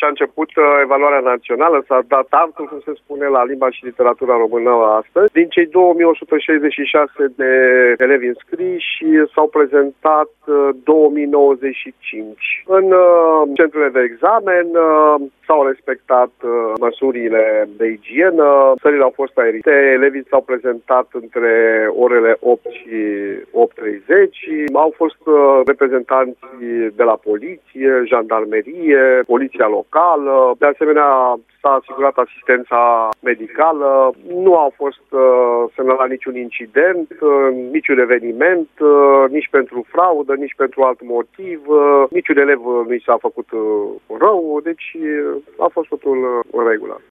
a început evaluarea națională, s-a dat actul, cum se spune, la limba și literatura română astăzi. Din cei 2166 de elevi înscriși s-au prezentat 2095. În centrele de examen s-au respectat măsurile de igienă, sălile au fost aerite, elevii s-au prezentat între orele 8 și 8:30, au fost reprezentanți de la poliție, jandarmerie, poliția locală, de asemenea s-a asigurat asistența medicală, nu a fost semnalat niciun incident, niciun eveniment, nici pentru fraudă, nici pentru alt motiv, niciun elev nu i s-a făcut rău, deci a fost totul în regulă.